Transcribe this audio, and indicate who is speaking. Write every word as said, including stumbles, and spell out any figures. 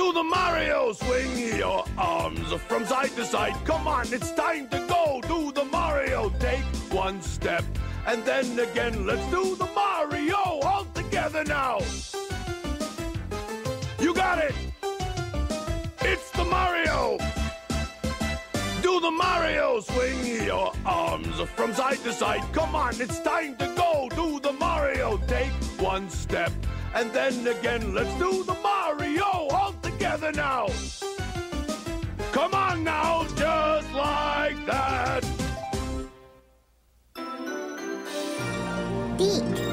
Speaker 1: Do the Mario, swing your arms from side to side. Come on, it's time to go. Do the Mario, take one step, and then again, let's do the Mario all together now. You got it. It's the Mario. Do the Mario, swing your arms from side to side. Come on, it's time to go. Do the Mario, take one step, and then again, let's do the Mario all together now. Come on now, just like that.
Speaker 2: D.